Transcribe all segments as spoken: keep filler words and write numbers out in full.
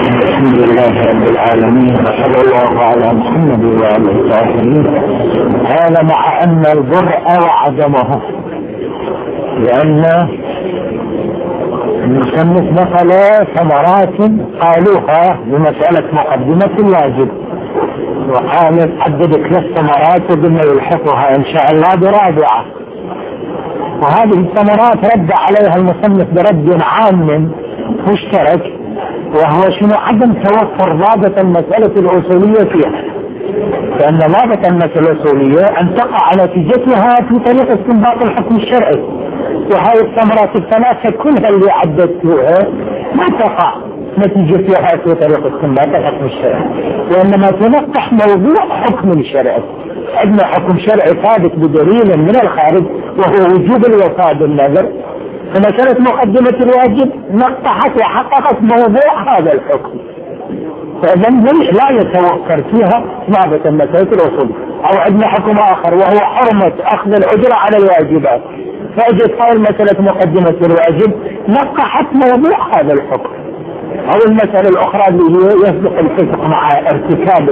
الحمد لله رب العالمين وصلى الله على محمد وعلى الطاهرين. هذا مع أن البرء وعدمه، لأن المصنف نقل ثمرات قالوها بمسألة مقدمة الواجب، وقال حدد ثلاث ثمرات وقلنا يلحقها إن شاء الله برابعة، وهذه الثمرات رد عليها المصنف برد عام مشترك، وهو شنو؟ عدم توفر ضابط المسألة الأصولية فيها، لأن ضابط المسألة الأصولية أن تقع نتيجتها في طريق استنباط الحكم الشرعي، وهذه الثمرات الثلاثة كلها اللي عددتها ما تقع نتيجتها في طريق استنباط الحكم الشرعي، وإنما تنقح موضوع حكم شرعي. عندنا حكم شرعي ثابت بدليل من الخارج وهو وجوب الوفاء بالنذر، فمسألة مقدمة الواجب نقحت وحققت موضوع هذا الحكم، فإذا لا يتوفر فيها ضابط المسألة الأصولية. أو عندنا حكم آخر وهو حرمة أخذ الأجرة على الواجبات، فأجد قول مسألة مقدمة الواجب نقحت موضوع هذا الحكم. أو المسألة الأخرى اللي هي يسبق الفسق مع ارتكاب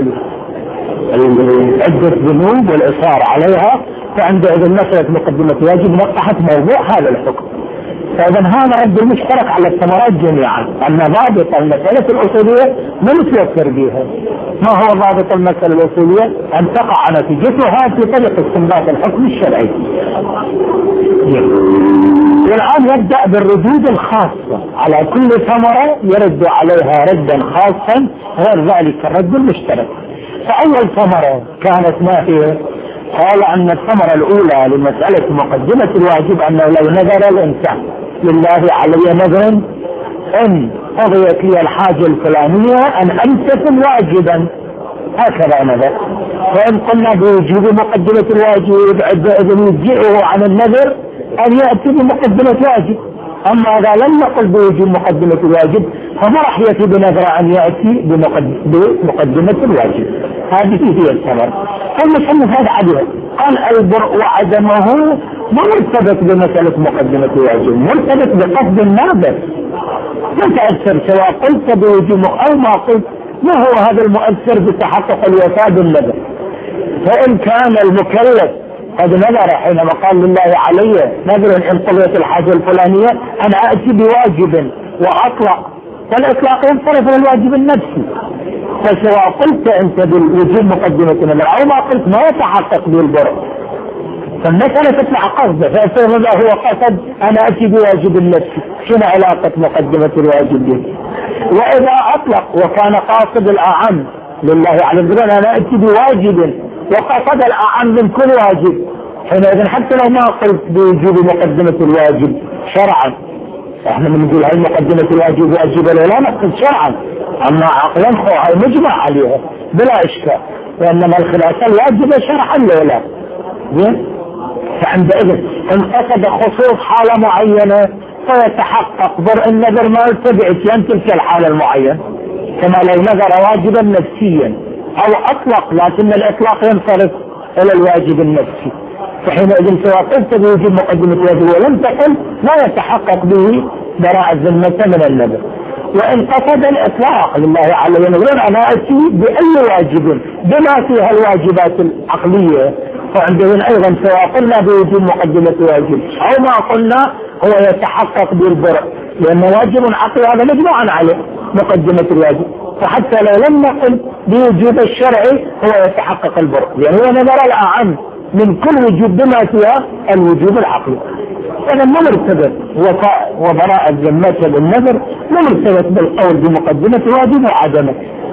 عدة ذنوب والإصرار عليها، فعندئذ مسألة مقدمة الواجب نقحت موضوع هذا الحكم. فإذا هذا رد المشترك على الثمرات جميعا، أن ضابط المسألة الأصولية ما نتوفر بها. ما هو ضابط المسألة الأصولية؟ أن تقع نتيجتها في طريق استنباط الحكم الشرعي. والآن يبدأ بالردود الخاصة على كل ثمرة يرد عليها ردا خاصا غير ذلك الرد المشترك. فأول ثمرة كانت ما هي؟ قال أن الثمرة الأولى لمسألة مقدمة الواجب أنه لو نذر الإنسان لله علي نذر إن قضيت لي الحاجة الفلانية أن أمتثل واجبا، هكذا نذر، فإن قلنا بوجوب مقدمة الواجب إذن يجزئه عن النذر أن يأتي بمقدمة واجب. أما إذا لم نقل بوجوب مقدمة الواجب فما راح يأتي بنذر أن يأتي بمقدمة الواجب. هذه هي الثمرة. فالمصنف هذا عليها قال البرء وعدمه ما مرتبط بمسألة مقدمة الواجب، مرتبط بقصد الناظر. ما تأثر سواء قلت بوجوب أو ما قلت، ما هو هذا المؤثر بتحقق الوفاء بالنذر؟ فإن كان المكلف قد نذر حينما قال لله علي نذر إن قضيت الحاجة الفلانية أنا أأتي بواجب وأطلق، فالإطلاق ينصرف من الواجب النفسي. فسواء قلت أنت بالوجوب مقدمة النذر أو ما قلت ما يتحقق بالبرء، فالمسألة تطلع قصده. فإذا هو قصد أنا أتي بواجب النفسي، شنو علاقة مقدمة الواجب به؟ وإذا أطلق وكان قاصد الأعم لله على النذر أنا أتي بواجب وقصد الأعم من كل واجب، حينئذ حتى لو ما قلت بوجوب مقدمة الواجب شرعا، احنا بنقول هاي مقدمة الواجب واجب ولا نقصد شرعا، اما عقلا هاي مجمع عليها بلا اشكال، وانما الخلاف الواجب شرعا ولا زين. فعندئذ ان قصد خصوص حالة معينة فيتحقق برء النذر ما يتبعك ين تلك الحالة المعينة، كما لو نذر واجبا نفسيا او اطلق، لكن الاطلاق ينصرف الى الواجب النفسي، فحينئذ سواء قلت بوجوب مقدمة الواجب ولم تقل لا يتحقق به براءة الذمة من النذر. وإن قصد الإطلاق لله علي نذر أنا أتي بأي واجب بما فيها الواجبات العقلية، فعندهم أيضا سواء قلنا بوجوب مقدمة الواجب أو ما قلنا هو يتحقق بالبرء، لأن واجب عقلي هذا مجموعا عليه مقدمة الواجب، فحتى لو لم نقل بوجوب الشرعي هو يتحقق البرء، لأن هو نظر الأعم من كل وجوب بما فيها الوجوب العقلي. هذا ما مرتبط وفاء وبراءة ذمته بالنذر، ما مرتبط بالقول بمقدمة الواجب وعدمه.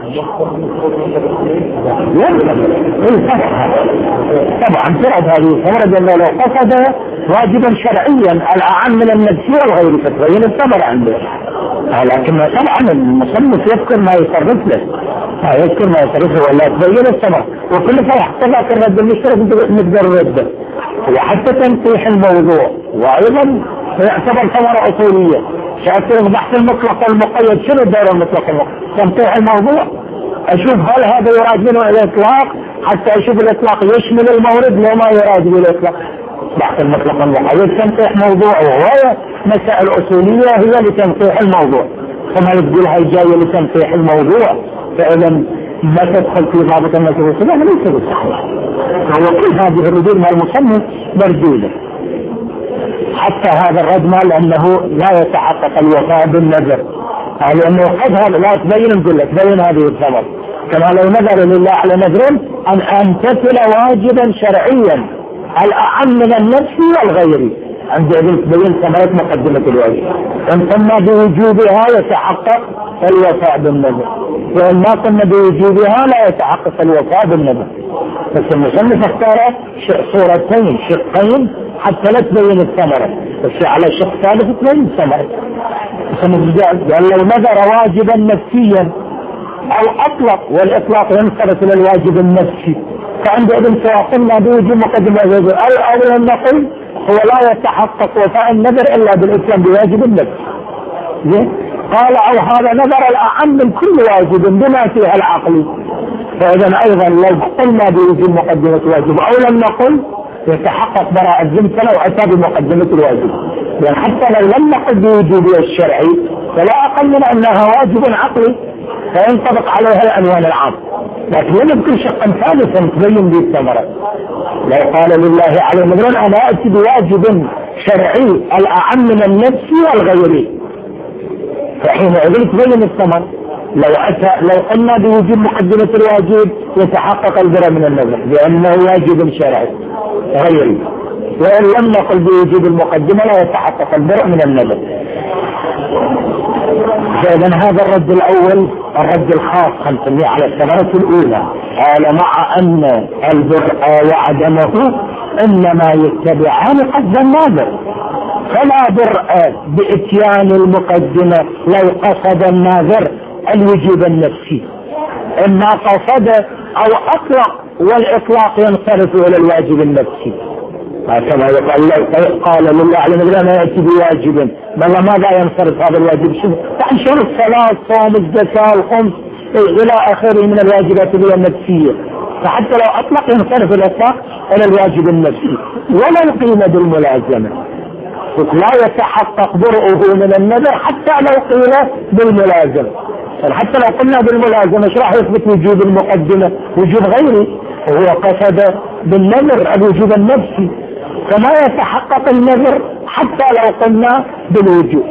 طبعا ترد هذه الثمرة أنه لو قصد واجبا شرعيا الأعم من النفسي والغير فتبين الثمرة عنده، لكن طبعا المصنف يذكر ما يصرف له، ما يذكر ما يصرفه ولا تبين الثمرة، وكل فرح طلعت الرد المشترك نقدر الرد وحتى تنقيح الموضوع، وأيضا يعتبر ثمرة أصولية. شاكر بحث المطلق والمقيد، شنو الدور المطلق والمقيد؟ تنقيح الموضوع، أشوف هل هذا يراد منه الإطلاق حتى أشوف الإطلاق يشمل المورد لو ما يراد بالإطلاق. بحث المطلق والمقيد تنقيح موضوع، وهو مسائل أصولية هي لتنقيح الموضوع. كما تقول هاي جاية لتنقيح الموضوع، فإذا ما تدخل في ضابط النسب والصلة ليس بالصحيح. فهو كل هذه الردود مع المصنف مردودة. حتى هذا الرد مال أنه لا يتحقق الوفاء بالنذر، لأنه قد هذا لا تبين نقول لك تبين هذه الثمر، كما لو نذر لله على نذر أن أمتثل واجبا شرعيا الأعم من النفس والغيري، عند ذلك تبين ثمرة مقدمة الواجب. إن قلنا بوجوبها يتحقق الوفاء بالنذر، وإن ما قلنا بوجوبها لا يتحقق الوفاء بالنذر. بس المصنف اختار صورتين شقين حتى لا تبين الثمرة، بس على شق ثالث تبين الثمرة. قال لو نذر واجبا نفسيا أو أطلق، والإطلاق ينصرف إلى الواجب النفسي، فعند ابن سواء قلنا بوجوب مقدمة الواجب أو أولا نقول هو لا يتحقق وفاء النذر إلا بالإتيان بواجب النفس. قال أو هذا نذر الأعم من كل واجب بما فيها العقل، فإذا أيضا لو قلنا بوجوب مقدمة الواجب أو لم نقل يتحقق براءة الذمة لو أتى بمقدمة الواجب، يعني حتى لو لم نقل بوجوبها الشرعي فلا أقل من أنها واجب عقلي فينطبق عليها العنوان العام. لكن لم يكن شقا ثالثا تبين به الثمرة. لو قال لله على نذر أنا أتي بواجب شرعي الأعم من النفس والغيري، فحينئذ تبين الثمر. لو أتى لو قلنا بوجوب مقدمة الواجب يتحقق البر من النذر لأنه واجب شرعي غيري، وإن لم نقل بوجوب المقدمة لا يتحقق البر من النذر. فإذا هذا الرد الأول الرد الخاص خمسمائة على الثمرة الأولى. قال مع أن البر وعدمه إنما يتبعان قصد الناظر، فلا برء بإتيان المقدمة لو قصد الناظر الوجوب النفسي، إما قصد أو أطلق، والإطلاق ينصرف إلى الواجب النفسي. كما يقال قال لله على نذر ما يأتي بواجب، والله ماذا ينصرف هذا الواجب؟ يعني شنو الصلاة الصوم الزكاة الخمس إلى آخره من الواجبات النفسية، فحتى لو أطلق ينصرف الإطلاق إلى الواجب النفسي. ولا قيل بالملازمة، لا يتحقق برؤه من النذر حتى لو قيل بالملازمة. حتى لو قلنا بالملازمة ايش راح يثبت وجوب المقدمة؟ وجوب غيري، وهو قصد بالنذر الوجوب النفسي، فما يتحقق النذر حتى لو قلنا بالوجوب.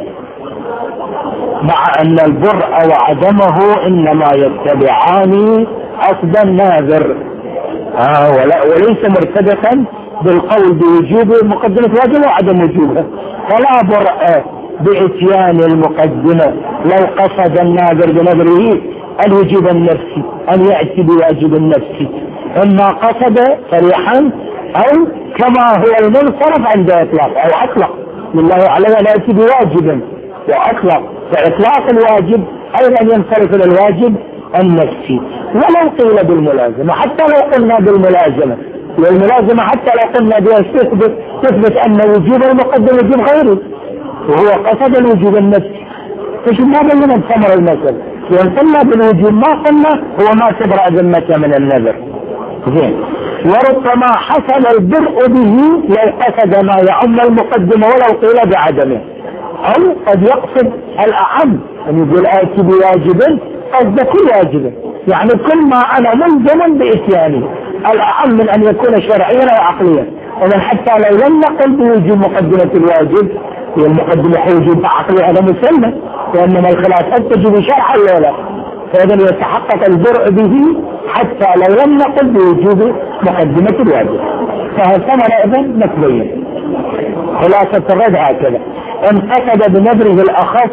مع ان البرء وعدمه انما يتبعان قصد الناذر، آه ولا وليس مرتبطا بالقول بوجوب مقدمة الواجب وعدم وجوبها. فلا برء بإتيان المقدمة لو قصد الناذر بنذره الوجوب النفسي أن يأتي بواجب النفسي، إما قصد صريحا أو كما هو المنصرف عند إطلاق أو أطلق لله عليه أن يأتي بواجب وأطلق، فإطلاق الواجب أيضا ينصرف إلى الواجب النفسي. ولو قيل بالملازمة، حتى لو قلنا بالملازمة، والملازمة حتى لو قلنا بها تثبت تثبت أن وجوب المقدم وجوب غيره، وهو قصد الوجوب النفسي. فش ما بينا الثمر المثل، وإن قلنا بالوجوب ما قلنا هو ما تبرأ ذمته من النذر. زين. وربما حصل البرء به لو قصد ما يعم المقدمة ولو قيل بعدمه، أو قد يقصد الأعم أن يقول آتي بواجب قصد كل واجب، يعني كل ما أنا ملزم بإتيانه الأعم من أن يكون شرعيا أو عقليا. ومن حتى لو لم نقل بوجوب مقدمة الواجب، هي المقدمة حوجب عقلي هذا مسلم، وإنما الخلافات تجب شرعا ولا لا، فإذا يتحقق البرء به حتى لو لم نقل بوجوب مقدمة الواجب. فهالثمرة إذن نتبين خلاصة الرد هكذا: إن قصد بنذره الأخص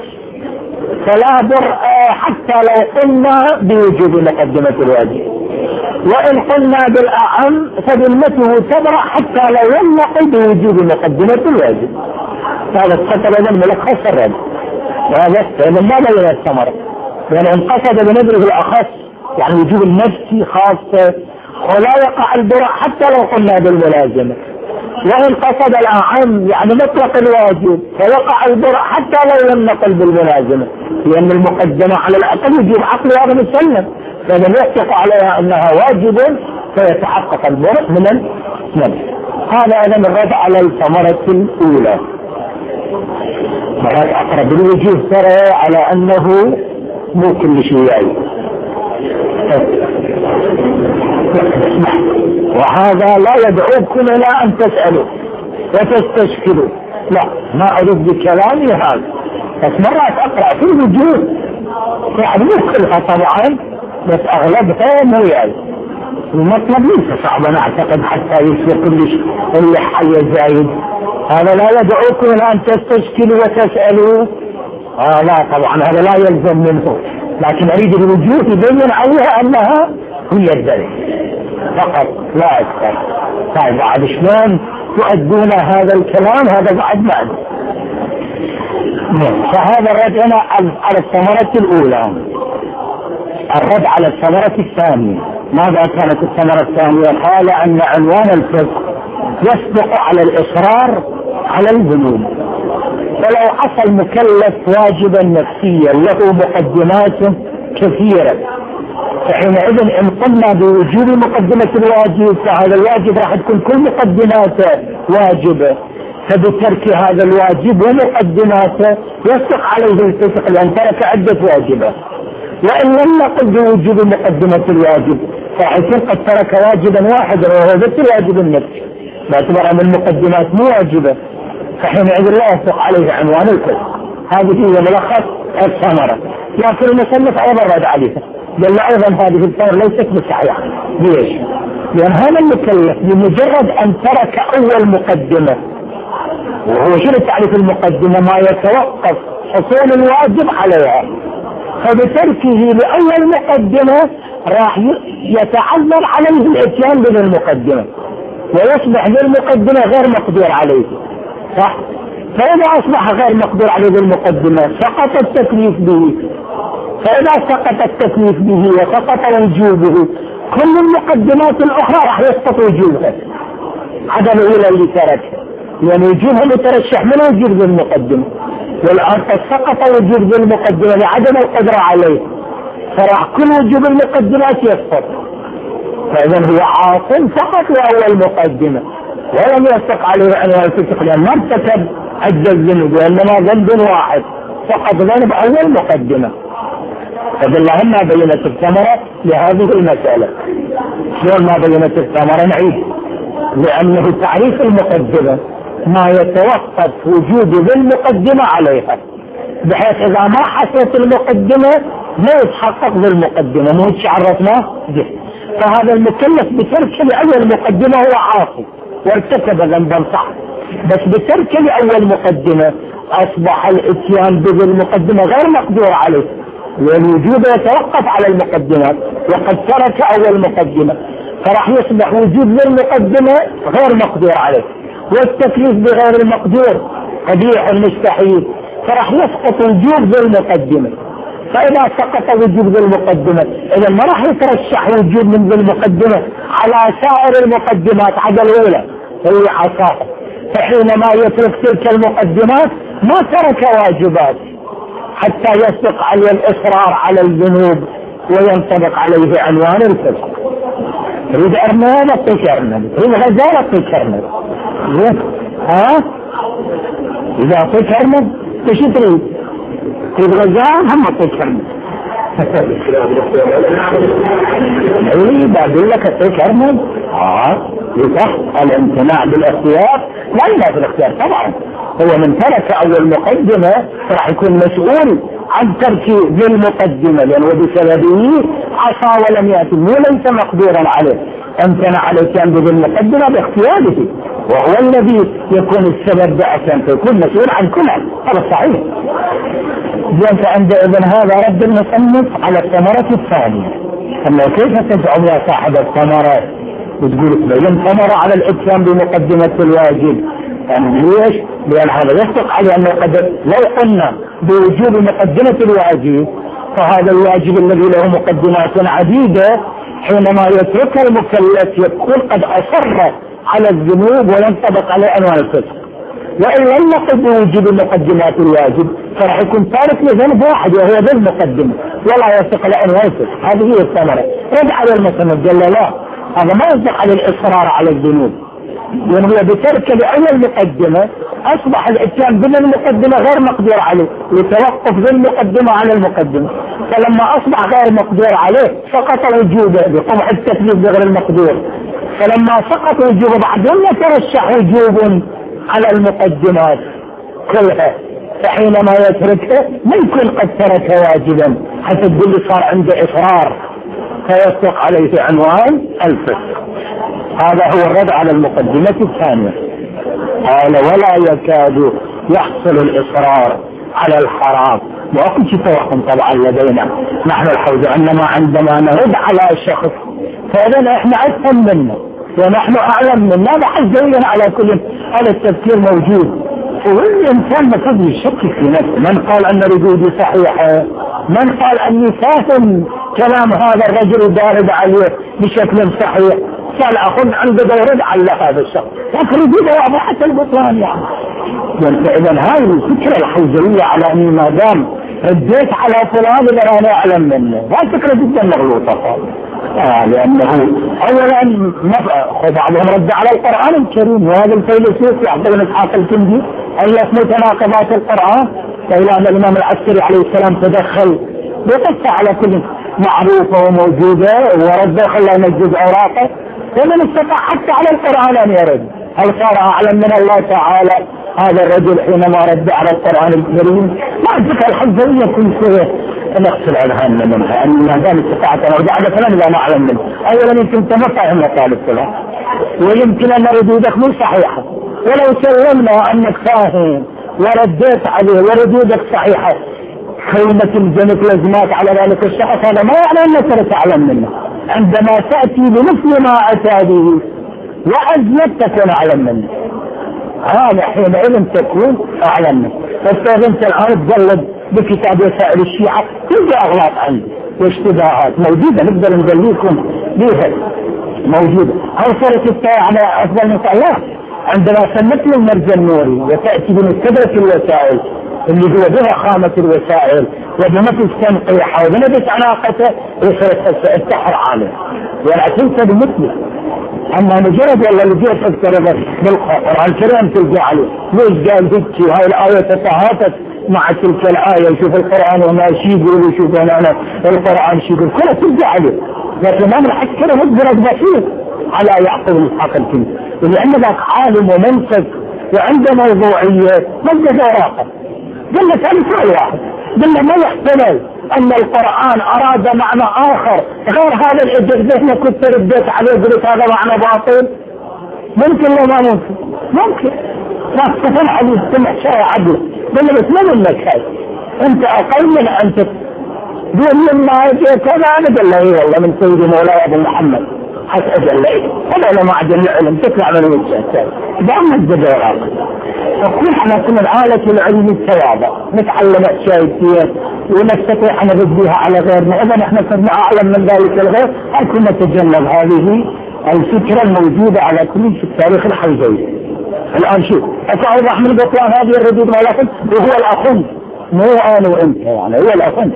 فلا برء حتى لو قلنا بوجوب مقدمة الواجب، وإن قلنا بالأعم فذمته تبرأ حتى لو لم نقل بوجوب مقدمة الواجب. هذا السطر إذن ملخص الرد، وهذا إذن ما بين الثمرة، يعني إن قصد بنذره الأخص يعني وجوب النفسي خاصة ولا يقع البراء حتى لو قلنا بالملازمة، وإن قصد الأعم يعني مطلق الواجب فيقع البراء حتى لو لم نقل بالملازمة، لأن المقدمة على الأقل وجوب عقلي هذا مسلم، فإذا يتفق عليها أنها واجب فيتحقق البراء من النفس. هذا أيضا الرد على الثمرة الأولى. مرات أقرب الوجوه ترى على أنه مو كل شيء يعني. وهذا لا يدعوكم إلى أن تسألوا وتستشكلوا، لا ما أريد بكلامي هذا، بس مرات أقرأ في الوجوه يعني مو كلها طبعا بس أغلبها مو يعني. المطلب ليس صعبا أعتقد حتى يصير كل شيء اللي حي زايد. هذا لا يدعوكم إلى أن تستشكلوا وتسألوا، آه لا طبعا هذا لا يلزم منه، لكن أريد الوجوه يبين عليها أنها هي الذلك فقط لا أكثر. طيب بعد شلون تؤدون هذا الكلام؟ هذا بعد ما أدري. فهذا الرد هنا على الثمرة الأولى. الرد على الثمرة الثانية، ماذا كانت الثمرة الثانية؟ قال أن عنوان الفقه يسبق على الإصرار على الذنوب، ولو حصل مكلف واجبا نفسيا له مقدمات كثيرة، فحينئذ إن قلنا بوجوب مقدمة الواجب فهذا الواجب راح تكون كل مقدماته واجبة، فبترك هذا الواجب ومقدماته يسبق عليه الفسق لأن ترك عدة واجبات. وإن لم نقل بوجوب مقدمة الواجب فحيث قد ترك واجبا واحدا وهو بس الواجب النفسي باعتبار أن المقدمات مو واجبة، فحينئذ لا يسبق عليه عنوان الفسق. هذه هي ملخص الثمرة. لكن المصنف أيضا رد عليها قال أيضا هذه الثمرة ليست بصحيحة. ليش؟ لأن هذا المكلف بمجرد أن ترك أول مقدمة، وهو شنو تعريف المقدمة؟ ما يتوقف حصول الواجب عليها، فبتركه لأول مقدمة راح يتعذر عليه الاتيان بالمقدمة ويصبح بالمقدمة غير مقدور عليه، صح؟ فإذا أصبح غير مقدور عليه بالمقدمة سقط التكليف به، فإذا سقط التكليف به وسقط وجوبه كل المقدمات الأخرى راح يسقط وجوبها عدم الأولى اللي تركها، يعني وجوبها مترشح من وجوب بالمقدمة، والآن سقط وجوب بالمقدمة لعدم القدرة عليه، فراح كل وجوب المقدمات يسقط. فإذا هو عاصم فقط لأول مقدمة ولم يسق عليه أن يلتفق، لأن ما ارتكب عدة الذنوب وإنما ذنب واحد فقط ذنب أول مقدمة. فبالله ما بينت الثمرة لهذه المسألة. شلون ما بينت الثمرة؟ نعيد، لأنه تعريف المقدمة ما يتوقف وجوده بالمقدمة عليها، بحيث إذا ما حصلت المقدمة ما يتحقق بالمقدمة، مو عرفناه به. فهذا المكلف بترك لأول مقدمة هو عاصي وارتكب ذنبا صح، بس بترك لأول مقدمة أصبح الاتيان بالمقدمة غير مقدور عليه، والوجود يتوقف على المقدمات وقد ترك أول مقدمة، فراح يصبح وجود للمقدمة غير مقدور عليه، والتكليف بغير المقدور قبيح مستحيل، فراح يسقط وجود بالمقدمة. فإذا سقط وجود بالمقدمة إذا ما راح يترشح وجود من بالمقدمة على سائر المقدمات عدا الأولى هي عصاه، فحينما يترك تلك المقدمات ما ترك واجبات حتى يسبق عليه الإصرار على الذنوب وينطبق عليه عنوان الفسق. تريد أرنب أعطيك أرنب، تريد غزال أعطيك أرنب، ها؟ إذا أعطيك أرنب إيش تريد؟ تريد غزال هم أعطيك أرنب. إيه بقول لك أعطيك أرنب؟ آه يصح الامتناع بالاختيار؟ لا لا بالاختيار طبعا، هو من ترك أول مقدمة راح يكون مسؤول عن ترك ذي المقدمة، لأنه بسببه عصى ولم يأتي، مو ليس مقدورا عليه، امتنع عليه كان بذي المقدمة باختياره، وهو الذي يكون السبب بأسان فيكون مسؤول عن كل هذا صحيح. زين، فعندئذ هذا رد المصنف على الثمرة الثانية. أما كيف تدعو يا صاحب الثمرة وتقول تبين ثمرة على الاتيان بمقدمة الواجب؟ يعني ليش؟ لأن هذا يصدق على أنه قد لو قلنا بوجوب مقدمة الواجب فهذا الواجب الذي له مقدمات عديدة حينما يترك المكلف يكون قد أصر على الذنوب وينطبق عليه عنوان الفسق. وإن لم نقل بوجوب مقدمات الواجب فراح يكون تارك لذنب واحد وهو ذا المقدمة ولا يصدق على عنوان الفسق. هذه هي الثمرة. رد على المصنف قال لا، هذا ما يصدق على الإصرار على الذنوب، يعني بترك لأول مقدمة أصبح الإتيان بالمقدمة غير مقدور عليه، يتوقف بالمقدمة على المقدمة. فلما أصبح غير مقدور عليه سقط وجوبه بقبح التكليف بغير المقدور. فلما سقط وجوبه بعدين يترشح وجوب على المقدمات كلها، فحينما يتركه ممكن قد ترك واجبا حتى تقول صار عنده إصرار فيطلق عليه عنوان الفسق. هذا هو الرد على المقدمة الثانية. قال ولا يكاد يحصل الإصرار على الحرام. وأكو شيء توهم طبعا لدينا نحن الحوزة، أنما عندما نرد على شخص فإذا إحنا أفهم منه ونحن أعلم منه، هذا حزينا على كل هذا التفكير موجود. والإنسان ما قد يشكك في نفسه. من قال أن ردودي صحيحة؟ من قال أني فاهم كلام هذا الرجل الدارد عليه بشكل صحيح؟ قال أخذ عنده يرد على هذا الشخص لكن ردوده واضحة البطلان. يعني إذن هذه الفكرة الحوزوية على أني ما دام رديت على فلان إذا أنا أعلم منه، هذه فكرة جدا مغلوطة. آه لأنه أولا بعضهم رد على القرآن الكريم، وهذا الفيلسوف يعطينا إسحاق الكندي ألف متناقضات القرآن، فإلى أن الإمام العسكري عليه السلام تدخل بقصة على كل معروفة وموجودة ورد خلى ينجز أوراقه، ومن استطاع حتى على القرآن أن يرد. هل صار أعلم من الله تعالى هذا الرجل حينما رد على القرآن الكريم؟ ما أدرك الحزوية كل شيء نغسل عنها منها، أن ما دام استطاعت أن أرد على فلان لا نعلم منه. أولا يمكن تمفهم مطالب فلان، ويمكن أن ردودك مو صحيحة، ولو سلمنا أنك فاهم ورديت عليه وردودك صحيحة كلمة الجنك لزمات على ذلك الشخص، هذا ما يعني أنك تعلم منه. عندما تأتي بمثل ما أتى به وأزلت تكون أعلم منه، هذا حينئذ تكون أعلم منه. فاستخدمت الآن تجلد بكتاب وسائل الشيعة تلقى أغلاط عنده واشتباهات موجودة، نقدر نجليكم بها موجودة. هل صارت الساعة على أفضل من الله عندما سمت له المرجع النوري وتأتي بمستدرك الوسائل اللي هو بها خامة الوسائل وبنفس تنقيحها وبنفس علاقته وصارت السحر عالم ولا تنسى بمثله. أما مجرد والله اللي جيت أذكر بالقرآن الكريم تلقى عليه ليش قال هيك وهاي الآية تتهافت مع تلك الآية، يشوف القرآن وما شي يقول ويشوف أنا القرآن شي يقول كله تلقى عليه. لكن ما نحكره مجرد بسيط على يعقوب الحق الكلي، لأن ذاك عالم ومنسك وعنده موضوعية مجد وراقة. قلنا مثال واحد، قلنا ما يحتمل أن القرآن أراد معنى آخر غير هذا الإجازة اللي كنت رديت عليه قلت هذا معنى باطل. ممكن ولا ما ممكن؟ ممكن. ما تفهم حديث سمع شيء عدل، قلنا بس ما منك هاي أنت أقل من أن تقول لما يجي كذا. أنا قل له والله من سيدي مولاي أبو محمد حسأل الله هذا لما عدل العلم تطلع من وجه الثاني دعم الزبيرات. فكل احنا كنا الآلة العلم التواضع نتعلم أشياء كثير ونستطيع أن نردها على غيرنا. إذا نحن كنا أعلم من ذلك الغير أن كنا نتجنب هذه الفكرة الموجودة على كل في التاريخ الحوزوي. الآن شوف أتوضح من بطلان هذه الردود ما لكن وهو الأخن مو أنا وأنت، يعني هو الأخن.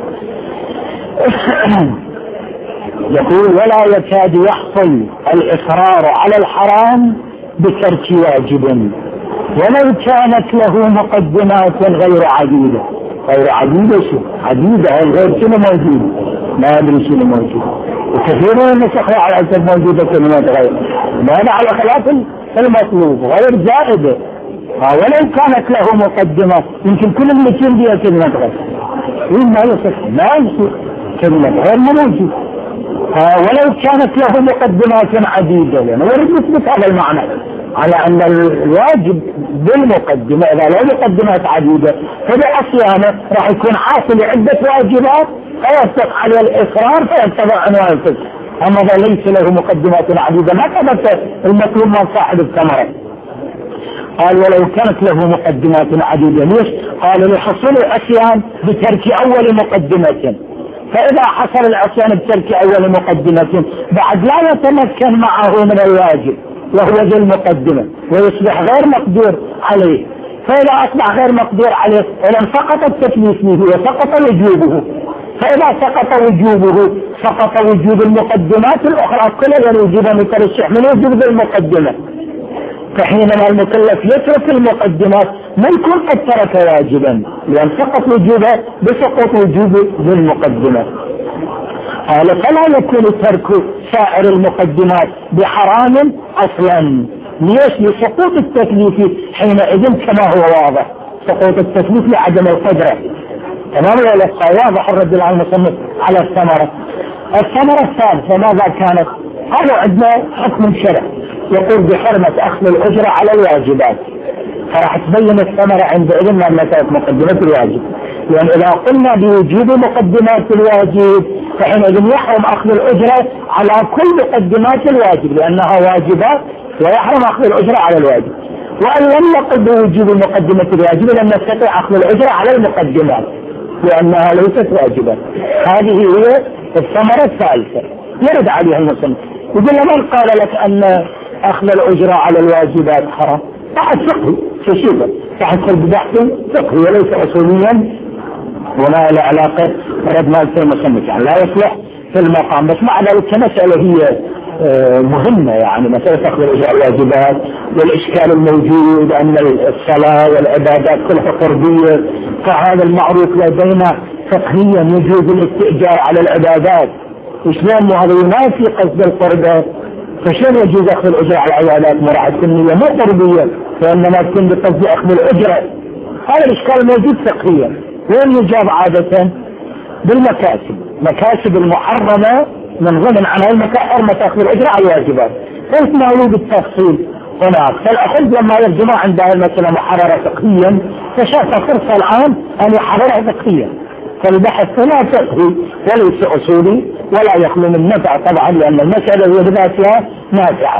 يقول ولا يكاد يحصل الإصرار على الحرام بترك واجب ولو كانت له مقدمات غير عديدة. غير عديدة شو؟ عديدة غير شنو موجود؟ ما أدري شنو موجود، وكثير من النسخ على أساس موجودة كلمات غير، ماذا على خلاف المطلوب غير زائدة. ولو كانت له مقدمات يمكن كل اللي يكون بها كلمات غير ما يصح ما يصح كلمة غير موجود. ولو كانت له مقدمات عديدة لأنه ورد نثبت على المعنى على أن الواجب بالمقدمة إذا له مقدمات عديدة فبأصيانه راح يكون حاصل عدة واجبات فيصدق على الإصرار فيتبع عنوان الفسق. أما إذا ليس له مقدمات عديدة ما ثبت المطلوب من صاحب الثمرة. قال ولو كانت له مقدمات عديدة ليش؟ قال لحصول العصيان بترك أول مقدمة، فإذا حصل العصيان بترك أول مقدمة بعد لا يتمكن معه من الواجب وهو ذي المقدمة ويصبح غير مقدور عليه. فإذا أصبح غير مقدور عليه إذن سقط التكليف به وسقط وجوبه. فإذا سقط وجوبه سقط وجوب المقدمات الأخرى كلها الوجوب مترشح من وجوب المقدمة. فحينما المكلف يترك المقدمات ما يكون قد ترك واجبا، لأن سقط وجوبه بسقط وجوبه للمقدمات. قال فلا يكون ترك سائر المقدمات بحرام أصلا. ليش؟ لسقوط التكليف حينئذ كما هو واضح، سقوط التكليف لعدم القدرة. تمام ولا واضح الرد على المصنف على الثمرة. الثمرة الثالثة ماذا كانت؟ قالوا عندنا حكم شرع يقول بحرمة أخذ الأجرة على الواجبات، فراح تبين الثمرة عندئذ مسألة مقدمات الواجب، لأن إذا قلنا بوجوب مقدمات الواجب فحينئذ يحرم أخذ الأجرة على كل مقدمات الواجب لأنها واجبات، ويحرم أخذ الأجرة على الواجب. وأن لم نقل بوجوب مقدمة الواجب لم نستطيع أخذ الأجرة على المقدمات لأنها ليست واجبة. هذه هي الثمرة الثالثة يرد عليها المصنف. يقول من قال لك أن أخذ الأجرة على الواجبات حرام؟ بعد فقهي تشوفه تحصل ببحث فقهي وليس أصوليا ولا له علاقة رد مال في المصنف، يعني لا يصلح في المقام. بس مع ذلك كمسألة هي مهمة، يعني مسألة أخذ الأجرة على الواجبات والإشكال الموجود أن الصلاة والعبادات كلها قربية، فهذا المعروف لدينا فقهيا يجوز الاستئجار على العبادات، وشلون هذا ينافي قصد القربة، فشلون يجوز أخذ الأجرة على العبادات مراعاة سنية مو قربية فإنما تكون بقصد أخذ الأجرة؟ هذا الإشكال موجود فقهيا. وين يجاب عادة؟ بالمكاسب، مكاسب المحرمة من ضمن عنها المحرمة أخذ الأجرة على الواجبات، ليس موجود التفصيل هناك. فالأخذ لما يرجم عندها المسألة محررة فقهيا فشاف فرصة الآن أن يحررها فقهيا، فالبحث هنا فقهي وليس أصولي ولا يخلو من نفع طبعا لأن المسألة هي بذاتها نافعة.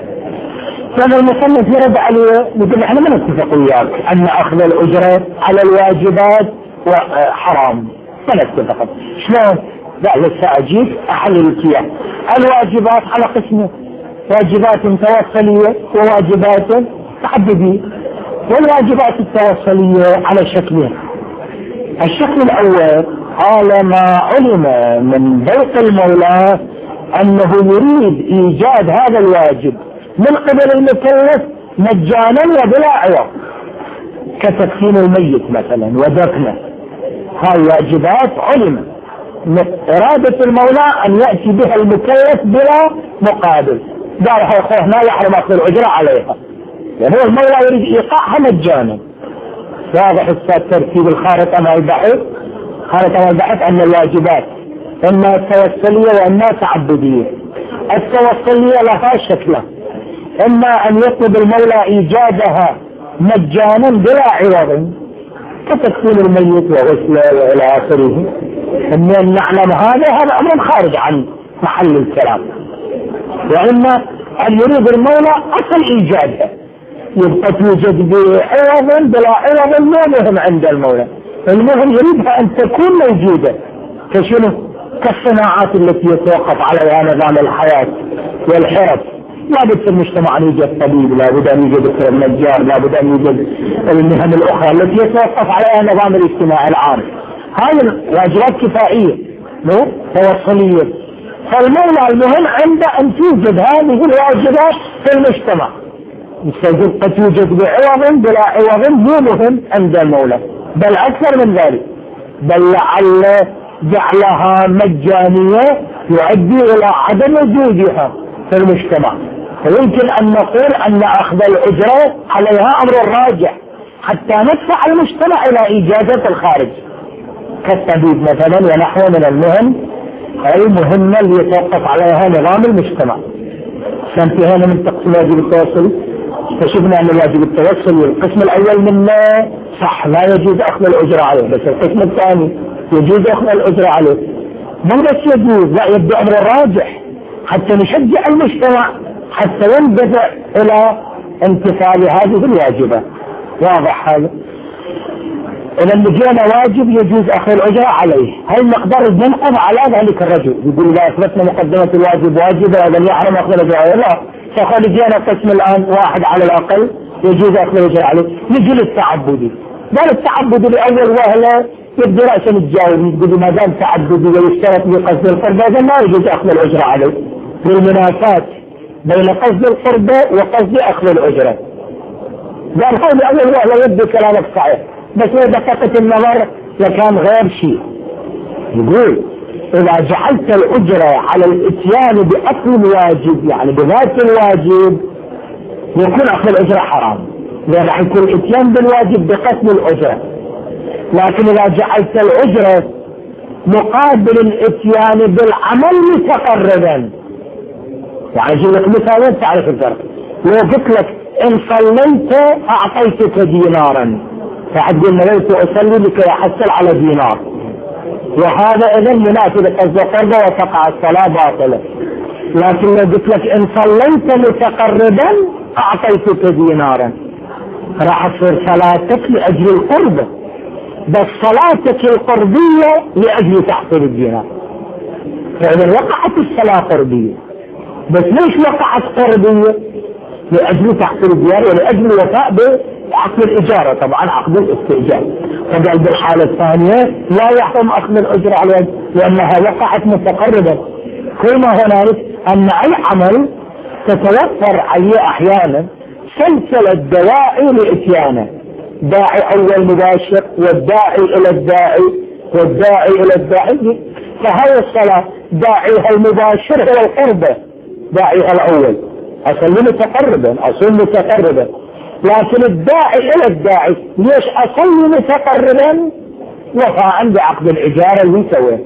فأنا المصنف يرد عليه يقول احنا ما نتفق وياك أن أخذ الأجرة على الواجبات حرام، ما نتفق. شلون؟ لا لسه أجيب أحلل الكيان. الواجبات على قسمه، واجبات توصلية وواجبات تعبدية. والواجبات التوصلية على شكلين. الشكل الأول قال ما علم من ضيق المولى أنه يريد إيجاد هذا الواجب من قبل المكلف مجانا وبلا عوض، كتدفين الميت مثلا ودفنه، هاي واجبات علم إرادة المولى أن يأتي بها المكلف بلا مقابل، قال يا أخوة هنا يحرم أخذ الأجرة عليها، يعني هو المولى يريد إيقاعها مجانا. واضح الترتيب الخارطة مع البحث، خارطة مع البحث أن الواجبات إما التوسلية وإما تعبدية. التوسلية لها شكلة، إما أن يطلب المولى إيجادها مجانا بلا عوض كتدفين الميت وغسله وإلى آخره، أن نعلم هذا هذا أمر خارج عن محل الكلام. وإما أن يريد المولى أصل إيجادها، يبقى توجد بعوض بلا عوض مو مهم عند المولى، المهم يريدها أن تكون موجودة كشنو؟ كالصناعات التي يتوقف عليها نظام الحياة والحرف. لا بد في المجتمع أن يوجد طبيب، لا بد أن يوجد النجار، لا بد أن يوجد المهن الأخرى التي يتوقف عليها نظام الاجتماع العام. هذه الواجبات كفائية مو توصلية. فالمولى المهم عنده أن توجد هذه الواجبات في المجتمع، يستجد قد توجد بعوض بلا عوض مو مهم عند المولى، بل أكثر من ذلك، بل لعل جعلها مجانية يؤدي إلى عدم وجودها في المجتمع. فيمكن أن نقول أن أخذ الأجرة عليها أمر راجح حتى ندفع المجتمع إلى إيجازة الخارج كالطبيب مثلا ونحو من المهن المهمة اللي يتوقف عليها نظام المجتمع. فانتهينا من تقسيم واجب التوصل، فشفنا أن الواجب التوصل القسم الأول منه صح لا يجوز أخذ الأجرة عليه، بس القسم الثاني يجوز أخذ الأجرة عليه. مو بس يجوز، لا يبدو أمر راجح حتى نشجع المجتمع حتى ينبدأ إلى امتثال هذه الواجبة. واضح هذا؟ إذا لجينا واجب يجوز أخذ الأجرة عليه، هل نقدر ننقض على ذلك الرجل يقول إذا أثبتنا مقدمة الواجب واجبة إذا يحرم أخذ الأجرة عليه؟ لا، فقال لجينا قسم الآن واحد على الأقل يجوز أخذ الأجرة عليه. نجي للتعبدي، قال التعبدي لأول وهلة يبدو رأسا الجاوب يقول ما دام تعبدي ويشترط بقصد القرب هذا ما يجوز أخذ الأجرة عليه للمنافات بين قصد القربة وقصد أخذ الأجرة. قال هذا أول وهلا يبدو كلامك صحيح، بس إذا دققت النظر لكان غير شيء. يقول إذا جعلت الأجرة على الإتيان بأصل الواجب يعني بذات الواجب يكون أخذ الأجرة حرام، لأن راح يكون الإتيان بالواجب بقسم الأجرة. لكن إذا جعلت الأجرة مقابل الإتيان بالعمل متقربا، يعني أجيب لك مثالين تعرف الفرق. لو قلت لك إن صليت أعطيتك دينارا، فعد نويت أصلي لكي أحصل على دينار، وهذا إذن مناسب قصد قربة وتقع الصلاة باطلة. لكن لو قلت لك إن صليت متقربا أعطيتك دينارا، راح تصير صلاتك لأجل القربة، بس صلاتك القربية لأجل تحصيل الدينار. فإذا وقعت الصلاة قربية، بس ليش وقعت قربية؟ لأجل تحصيل الديار ولأجل الوفاء بعقد الإجارة، طبعا عقد الاستئجار. فقال بالحالة الثانية لا يحرم أخذ الأجرة على الوجه لأنها وقعت متقربة. كل ما هنالك أن أي عمل تتوفر عليه أحيانا سلسلة دواعي لإتيانه، داعي أول مباشر والداعي إلى الداعي والداعي إلى الداعي. فهي الصلاة داعيها المباشر هو القربة، داعيها الأول أصلي متقربا أصلي متقربا. لكن الداعي إلى الداعي ليش أصلي متقربا؟ وفاء بعقد الإجارة اللي سواه.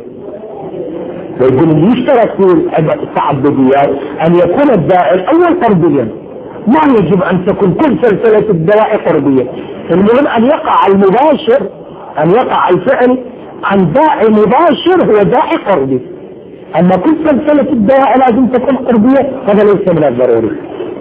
ويقول اللي يشترك في التعبديات أن يكون الداعي الأول قربيا، ما يجب أن تكون كل سلسلة الدواعي قربية. المهم أن يقع المباشر، أن يقع الفعل عن داعي مباشر هو داعي قربي. أما كل سلسلة الدواعي لازم تكون قربية، هذا ليس من الضروري.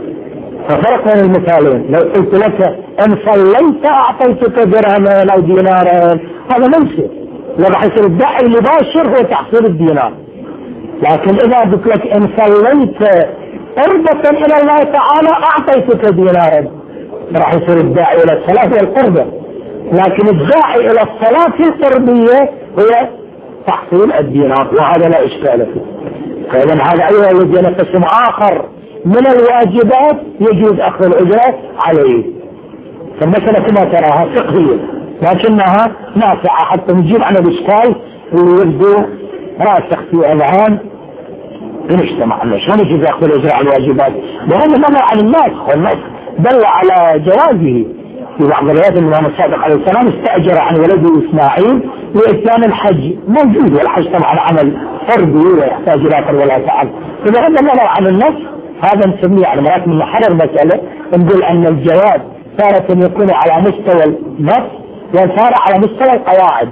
ففرق بين المثالين. لو قلت لك إن صليت أعطيتك درهما أو دينارا هذا منسي، راح يصير الداعي المباشر هو تحصيل الدينار. لكن إذا قلت لك إن صليت قربة إلى الله تعالى أعطيتك دينارا، راح يصير الداعي إلى الصلاة هي القربة، لكن الداعي إلى الصلاة القربية هو تحصيل الدينار، وهذا لا إشكال فيه. فإذا هذا أيضا يجي قسم آخر من الواجبات يجوز أخذ الأجرة عليه. فالمسألة كما تراها فقهية لكنها نافعة حتى نجيب عن الإشكال اللي يبدو راسخ في أذهان المجتمع. شلون يجوز أخذ الأجرة على الواجبات؟ وهذا نظر عن الناس، والناس دل على جوازه. في بعض الروايات الإمام الصادق عليه السلام استأجر عن ولده إسماعيل لإتيان الحج، موجود، والحج طبعا عمل فردي ويحتاج إلى ولا فعل. إذا هذا النظر عن النص هذا نسميه على مرات من محرر مسألة، نقول أن الجواب تارة يكون على مستوى النص وتارة على مستوى القواعد.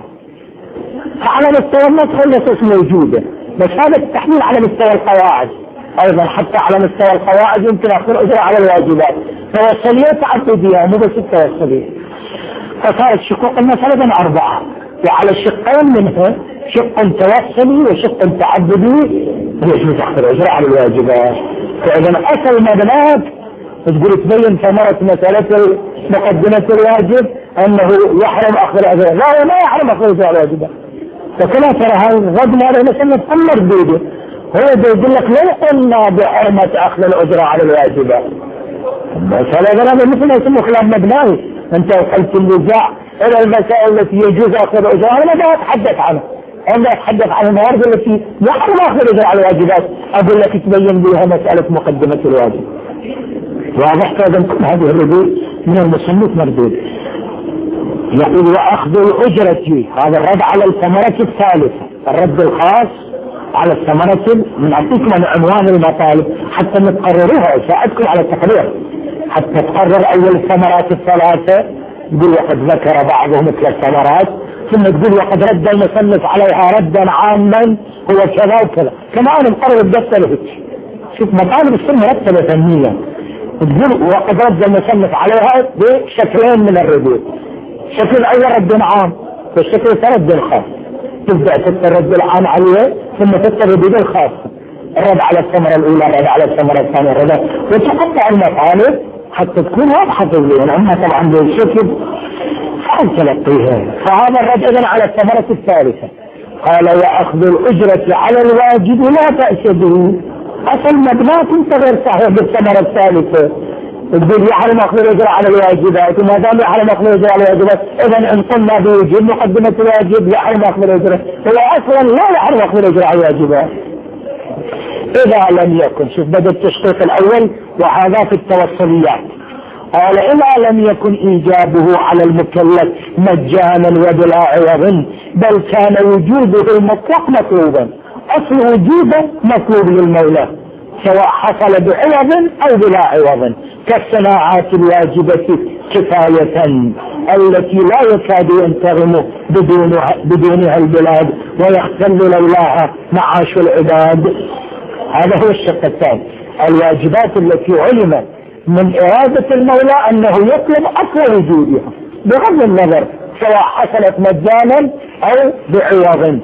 فعلى مستوى النص هو النصوص موجودة، بس هذا التحليل على مستوى القواعد أيضا. حتى على مستوى القواعد يمكن أخذ أجرة على الواجبات، توصلية تعبدية مو بس التوصلية. فصارت شقوق المسألة بين أربعة، وعلى الشقين منها شق توصلي وشق تعبدي يجوز أخذ أجرة على الواجبات. فإذا أصل مبناك تقول تبين ثمرة مسألة مقدمة الواجب أنه يحرم أخذ الأجرة، لا ما يحرم أخذ الأجرة على الواجبات. فكما ترى هذا الرجل هذا مسألة أمر بيده، هو بيقول لك لو قلنا بحرمة أخذ الأجرة على الواجبات مسألة هذا مثل ما يسمى خلاف مبناي. أنت وصلت النزاع إلى المسائل التي يجوز أخذ الأجرة، أنا ما أتحدث عنها، أنا أتحدث عن الموارد التي يحرم أخذ الأجرة على الواجبات، أقول لك تبين بها مسألة مقدمة الواجب. واضح؟ فإذا كل هذه الردود من المصنف مردود. يقول وأخذ الأجرة، هذا الرد على الثمرة الثالثة، الرد الخاص على الثمرة. من أعطيكم من عنوان المطالب حتى نتقرروها، ساعدكم على التقرير حتى تقرر أول الثمرات الثلاثة. يقول وقد ذكر بعضهم مثل الثمرات، ثم تقول وقد رد المصنف عليها ردا عاما هو كذا وكذا. كما أنا مقرر الدفتر هيك، شوف مطالب السنة مرتبة فنيا. تقول وقد رد المصنف عليها بشكلين من الردود، الشكل الأول رد عام والشكل الثاني رد خاص. تبدأ تترد العام عليه ثم تترد الخاص، الرد على الثمرة الأولى، الرد على الثمرة الثانية، الرد وتقطع المطالب حتى تكون واضحة تبين. أما طبعا بالشكل صعب تلقيها. فهذا الرد إذن على الثمرة الثالثة. قال وأخذ الأجرة على الواجب لا بأس به، اصل مبناك انت غير صحيح بالثمرة الثالثة. تقول يحرم اخذ الاجر على الواجبات، وما دام يحرم اخذ الاجر على الواجبات اذا ان قلنا بوجوب مقدمة الواجب يحرم اخذ الاجر، هو اصلا لا يحرم اخذ الاجر على الواجبات. اذا لم يكن، شوف بدأ التشقيق الاول وهذا في التوصليات، قال إذا لم يكن إيجابه على المكلف مجانا وبلا عوض بل كان وجوده المطلق مطلوبا، أصل وجوده مطلوب للمولى سواء حصل بعوض أو بلا عوض، كالصناعات الواجبة كفاية التي لا يكاد ينتظم بدونها, بدونها البلاد ويختل لولاها معاش العباد. هذا هو الشق الثاني، الواجبات التي علمت من إرادة المولى أنه يطلب أصل وجودها بغض النظر سواء حصلت مجانا أو بعوض.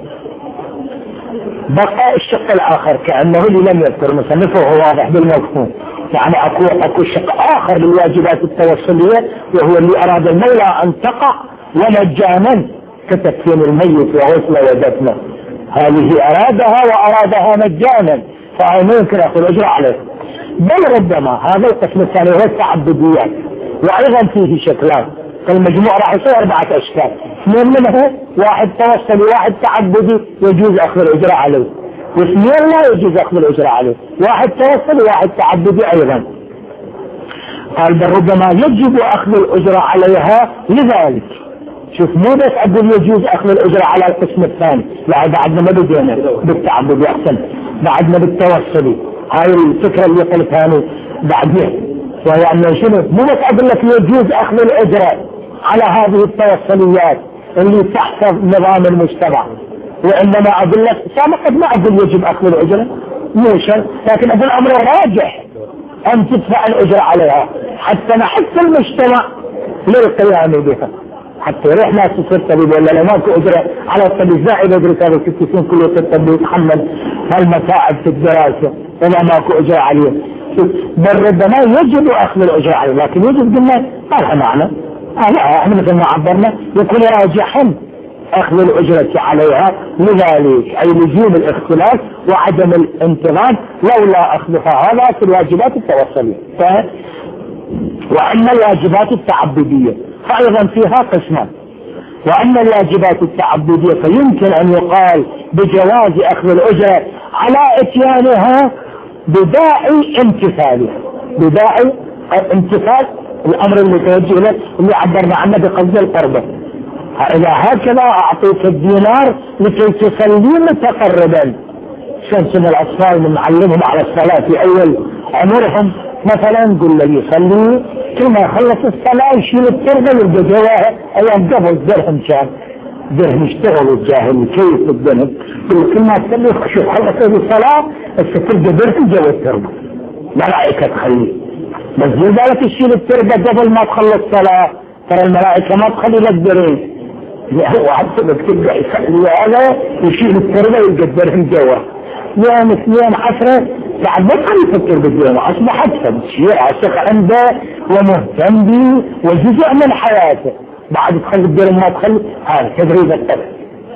بقى الشق الآخر كأنه اللي لم يذكر مصنفه هو واضح بالمفهوم، يعني أكو, أكو شق آخر للواجبات التوصلية وهو اللي أراد المولى أن تقع ومجانا كتكفين الميت وغسله ودفنه، هذه أرادها وأرادها مجانا فهي ممكن أخذ أجر عليه. بل ربما هذا القسم الثاني هو التعبديات، وأيضا فيه شكلان، فالمجموع راح يصير أربعة أشكال، اثنين منه واحد توصلي واحد تعبدي يجوز أخذ الأجر عليه، واثنين لا يجوز أخذ الأجر عليه، واحد توصلي واحد تعبدي أيضا. قال بل ربما يجب أخذ الأجر عليها لذلك. شوف مو بس أقول يجوز أخذ الأجر على القسم الثاني، لا بعدنا ما بدينا بالتعبدي أحسن، بعدنا بالتوصلي، هاي الفكرة اللي قلتها أنا بعدها، وهي أنه شنو مو بس أقول لك يجوز أخذ الأجر على هذه التوصليات اللي تحت نظام المجتمع، وإنما أقول لك سابقا ما أقول يجب أخذ الأجر مو شرط، لكن أقول الأمر راجح أن تدفع الأجر عليها حتى نحث المجتمع للقيام بها، حتى يروح ناس تصير طبيب ولا لا ماكو أجرة على الطبيب زائد يدرس هذا ست سنين كله الطبيب يتحمل هالمتاعب في الدراسة ولا ماكو أجرة عليه. بل ربما يجب أخذ الأجرة عليه، لكن يجب قلنا ما لها معنى، لا احنا مثل ما عبرنا يكون راجحا أخذ الأجرة عليها لذلك، أي لزوم الاختلاف وعدم الانتظام لولا أخذها هذا في الواجبات التوصلية. وأما الواجبات التعبدية فأيضا فيها قسمان، وأما الواجبات التعبدية فيمكن أن يقال بجواز أخذ الأجرة على إتيانها بداعي امتثالها، بداعي امتثال الأمر اللي توجه له اللي عبرنا عنه بقصد القربة. إذا هكذا أعطيك الدينار لكي تصلي متقربا، شمس من الأطفال من نعلمهم على الصلاة في أول عمرهم مثلا نقول له يصلي كل ما يخلص الصلاة يشيل التربة يبقى جواها، أيام قبل درهم كان درهم يشتغل الجاهل كيف الدنب كل ما تصلي شوف خلص الصلاة التربة درهم جوا التربة ملائكة تخليه، بس ذلك يشيل التربة قبل ما تخلص الصلاة ترى الملائكة ما تخلي لك درهم، هو عبد تبقى يصلي هذا يشيل التربة يبقى درهم جوا يوم اثنين عشرة بعد ما كان يفكر بالدين أصبحت شيء عاشق عنده ومهتم به وجزء من حياته، بعد تخلي الدين ما تخلي هذا تدريب الطفل.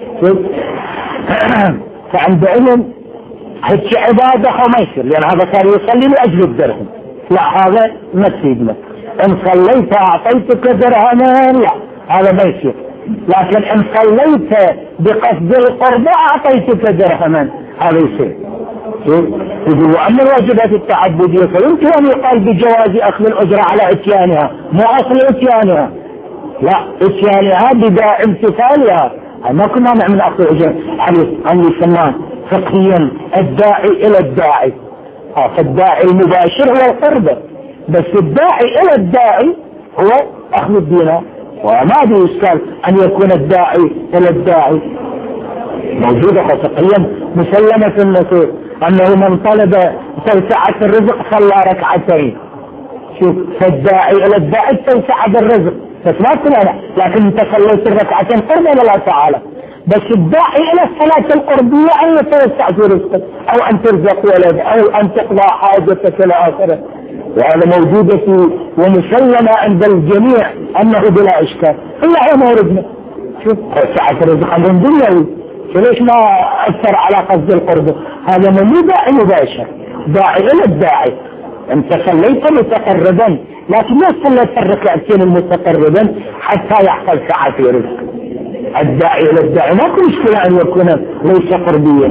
فعند علم هيك عبادة ما يصير، لأن هذا كان يصلي لأجل الدرهم، لا هذا ما تفيدنا، إن صليت أعطيتك درهما لا هذا ما يصير، لكن إن صليت بقصد القربة أعطيتك درهما هذا يصير. يقول وأما الواجبات التعبدية فيمكن أن يقال بجواز أخذ الأجرة على إتيانها، مو أصل إتيانها، لا إتيانها بداعي امتثالها، ما كنا نعمل أخذ الأجرة عن يسمى فقهيا الداعي إلى الداعي، فالداعي المباشر هو القربة، بس الداعي إلى الداعي هو أخذ الدينار، وما به إشكال أن يكون الداعي إلى الداعي موجودة فقهيا مسلمة في النصوص أنه من طلب توسعة الرزق صلى ركعتين، شوف فالداعي إلى الداعي توسعة الرزق بس ما كنا، لكن انت صليت الركعتين قربا لله تعالى، بس الداعي إلى الصلاة القربية أن يتوسع في رزقك أو أن ترزق ولد أو أن تقضى حاجتك إلى آخره، وهذا موجودة في ومسلمة عند الجميع أنه بلا إشكال، إلا هي موردنا شوف توسعة الرزق من دنيوي، فليش ما أثر على قصد القرب؟ هذا من داعي مباشر، داعي الى الداعي. انت صليت متقربا لكن ما صليت الركعتين المتقربا حتى يحصل سعة في رزق. الداعي الى الداعي ما كل مشكلة ان يكون ليس قربيا.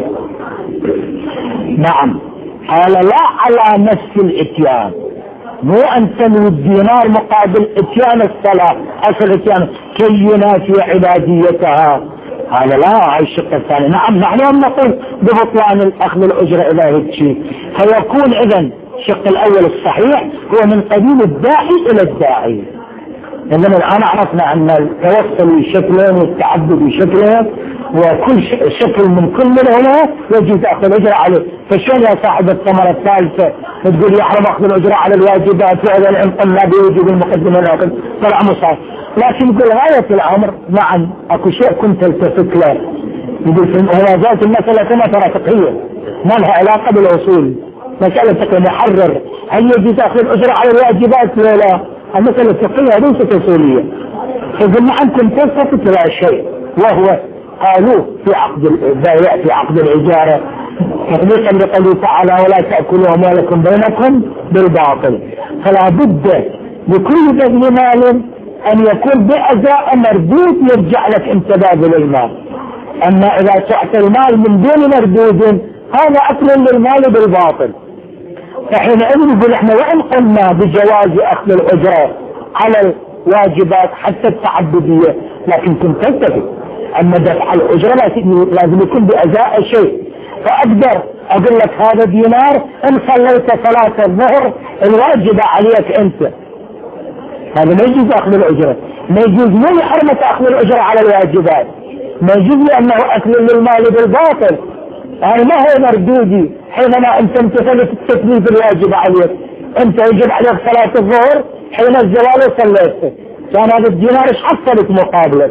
نعم. قال لا على نفس الاتيان، مو ان تنوي الدينار مقابل اتيان الصلاة اصل اتيان كي ينافي عباديتها. قال لا، هاي الشق الثاني. نعم نحن نقول ببطلان الاخذ الاجرة الى هيك شيء. فيكون اذا الشق الاول الصحيح هو من قبيل الداعي الى الداعي. إنما الآن عرفنا أن التوصل شكلين والتعبد شكلين، وكل شكل من كل منهما يجب أخذ الأجر عليه. فشون يا صاحب الثمرة الثالثة تقول يحرم أخذ الأجر على الواجبات وإذا إن قلنا بوجوب المقدمة الأخذ طلع مصاب. لكن يقول غاية الأمر نعم أكو شيء كنت التفت له، يقول في هذه المسألة كما ترى فقهية ما لها علاقة بالأصول. مسألة محرر هل يجب أخذ الأجر على الواجبات ولا لا؟ المسألة الفقهية ليست أصولية. فقلنا عنكم تلتفت إلى شيء وهو قالوه في عقد البيع في عقد الإجارة تطبيقا لقوله تعالى ولا تأكلوا أموالكم بينكم بالباطل. فلا بد لكل بذل مال أن يكون بأزاء مردود يرجع لك أنت باذل المال. أما إذا تعطي المال من دون مردود هذا أكل للمال بالباطل. فحينئذ نقول احنا وإن قلنا بجواز أخذ الأجرة على الواجبات حتى التعبدية، لكن كنت تلتفت أن دفع الأجرة لازم يكون بأزاء شيء. فأقدر أقول لك هذا دينار إن صليت صلاة الظهر الواجبة عليك أنت، هذا ما يجوز أخذ الأجرة. ما يجوز من حرمة أخذ الأجرة على الواجبات، ما يجوز لأنه أكل للمال بالباطل. هذا ما هو مردودي حينما أنت امتثلت التكليف الواجب عليك. أنت يجب عليك صلاة الظهر حين الزوال صليته، كان هذا الدينار ايش حصلت مقابله؟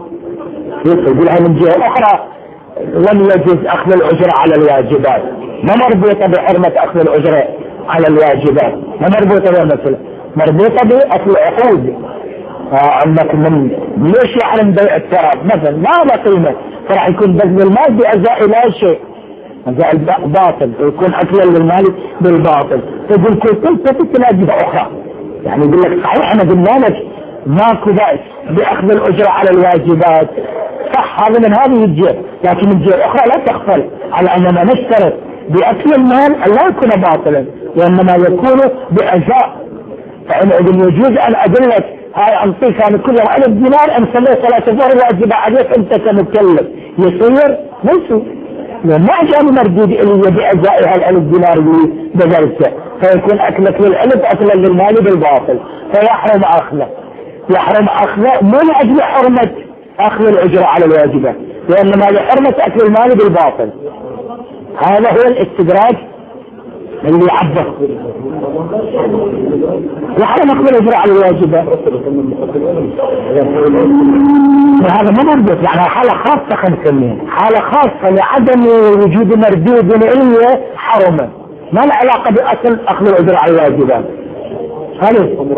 يقول هاي من جهة أخرى لم يجوز أخذ الأجرة على الواجبات، ما مربوطة بحرمة أخذ الأجرة على الواجبات، ما مربوطة بمثل مربوطة بأخذ العقود. أنك من ليش يعلم بيع التراب مثلا ما له قيمة، فراح يكون بذل المال بأزاء لا شيء، أزاء باطل ويكون أكلا للمال بالباطل. تقول كنت تلتفت إلى جهة أخرى، يعني يقول لك صحيح أنا قلنا لك ماكو بأس بأخذ الأجرة على الواجبات، صح هذا من هذه الجهة، لكن من جهة أخرى لا تغفل على أننا نشترط بأكل المال أن لا يكون باطلا وإنما يكون بأزاء. فإذا يجوز أن أقول لك هاي أنطيك أنا كل يوم ألف دينار أن صلي صلاة الظهر واجبة عليك أنت كمكلف، يصير ليسوا لأن ما جاء مردود إلي بأزائها الألف دينار اللي بذلك، فيكون أكلك للألف أكلا للمال بالباطل، فيحرم أخذه يحرم أخذه مو لأجل حرمة أخذ الأجرة على الواجبة وإنما لحرمة أكل المال بالباطل. هذا هو الاستدراج اللي يعبر يحرم أخذ الأجرة على الواجبة. وهذا ما مربوط، يعني حالة خاصة خمسين حالة خاصة لعدم وجود مردود إليه حرمة، ما له علاقة بأصل أخذ الأجرة على الواجبة. هل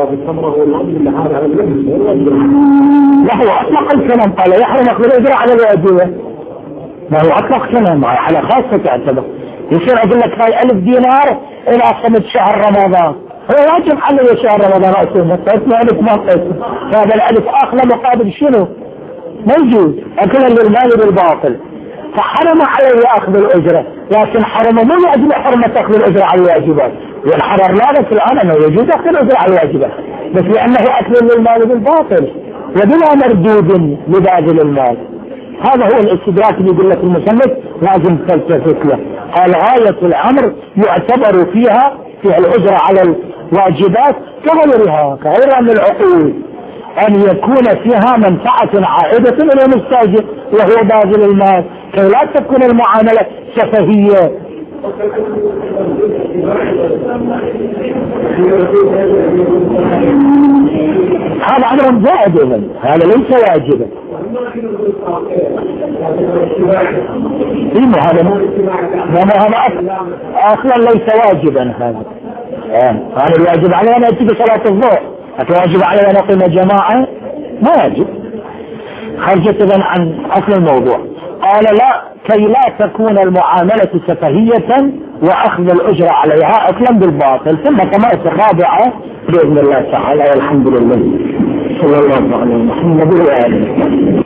لا هو أطلق الكلام قال يحرم أخذ الأجرة على الواجبة، ما هو أطلق كلام على خاصة تعتبر. يصير أقول لك هاي ألف دينار إلى صمت شهر رمضان، هو واجب عليه شهر رمضان أصلا فاسمع لك ما قصة هذا الألف أخذ مقابل شنو؟ ما يجوز أكلا للمال بالباطل، فحرم عليه أخذ الأجرة، لكن حرم مو لأجل حرمة أخذ الأجرة على الواجبات، والحرر لا بس الآن أنه يجوز أخذ الأجرة على الواجبات بس لأنه أكل للمال بالباطل وبلا مردود لباذل المال. هذا هو الاستدراك اللي يقول لك المصنف لازم تلتفت له. قال غاية الأمر يعتبر فيها في الأجرة على الواجبات كغيرها كغيرها من العقود أن يكون فيها منفعة عائدة إلى المستأجر وهو باذل المال كي لا تكون المعاملة سفهية. هذا أمر زائد إذن، هذا ليس واجبا. إيه هذا هذا أصلا ليس واجبا. هذا هذا الواجب عليه أن يأتي بصلاة الظهر، الواجب عليه أن يقيم جماعة ما يجب. خرجت إذن عن أصل الموضوع. قال لا، كي لا تكون المعاملة سفهية وأخذ الأجرة عليها أكلا بالباطل. ثم قناة الرابعة بإذن الله تعالى، والحمد لله، صلى الله عليه وسلم.